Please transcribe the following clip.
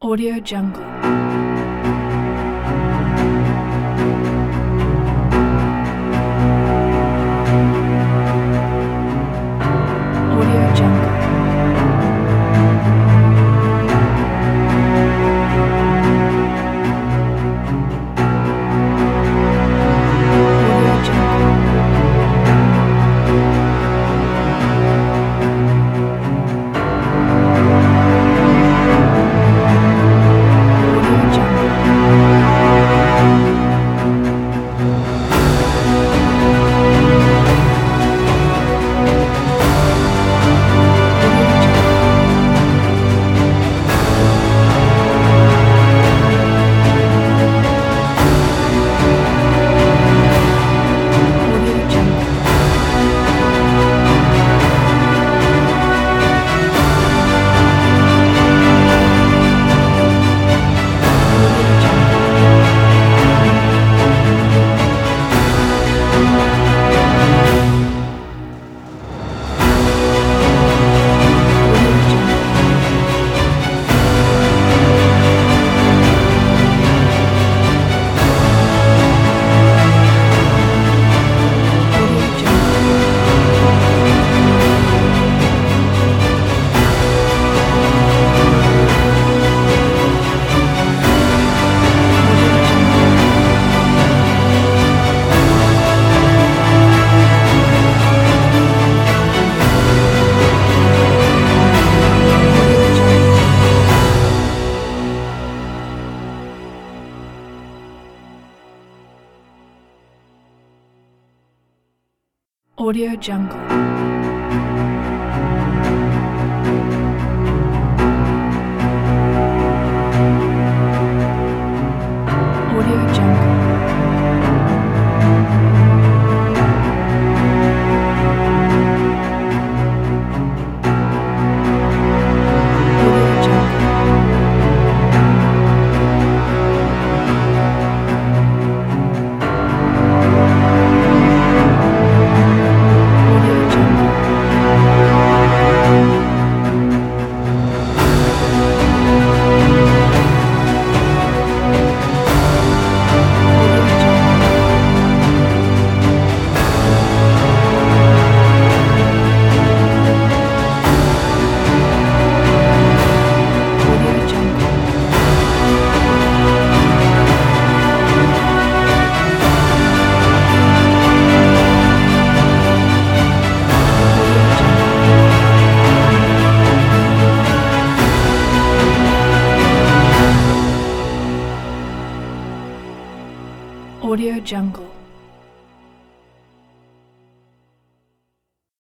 Audio Jungle. Audio Jungle. Audio Jungle. Audio Jungle. Audio Jungle. Audio Jungle. Audio Jungle. Audio Jungle. Audio Jungle. Audio Jungle. Audio Jungle. Audio Jungle. Audio Jungle. Audio Jungle. Audio Jungle. Audio Jungle. Audio Jungle. Audio Jungle. Audio Jungle.